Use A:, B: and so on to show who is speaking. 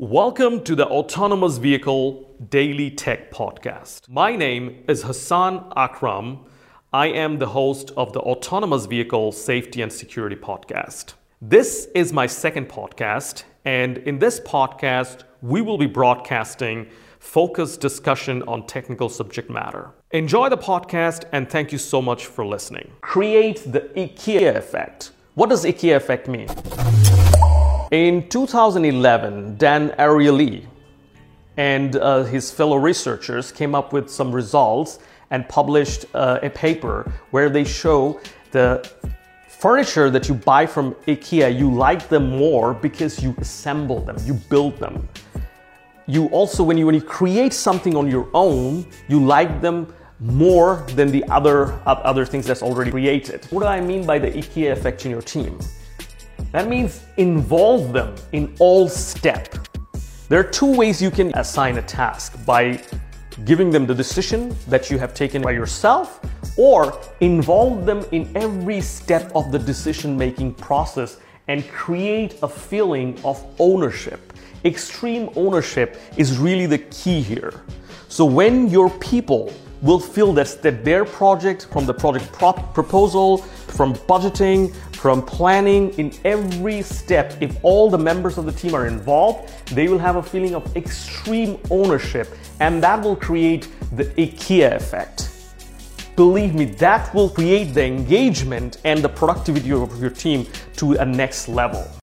A: Welcome to the Autonomous Vehicle Daily Tech Podcast. My name is Hassan Akram. I am the host of the Autonomous Vehicle Safety and Security Podcast. This is my second podcast, and in this podcast, we will be broadcasting focused discussion on technical subject matter. Enjoy the podcast, and thank you so much for listening. Create the IKEA effect. What does IKEA effect mean? In 2011, Dan Ariely and his fellow researchers came up with some results and published a paper where they show the furniture that you buy from IKEA, you like them more because you assemble them, you build them. You also, when you create something on your own, you like them more than the other things that's already created. What do I mean by the IKEA effect in your team? That means involve them in all steps. There are two ways you can assign a task: by giving them the decision that you have taken by yourself, or involve them in every step of the decision-making process and create a feeling of ownership. Extreme ownership is really the key here. So when your people will feel that their project, from the project proposal, from budgeting, from planning, in every step, if all the members of the team are involved, they will have a feeling of extreme ownership, and that will create the IKEA effect. Believe me, that will create the engagement and the productivity of your team to a next level.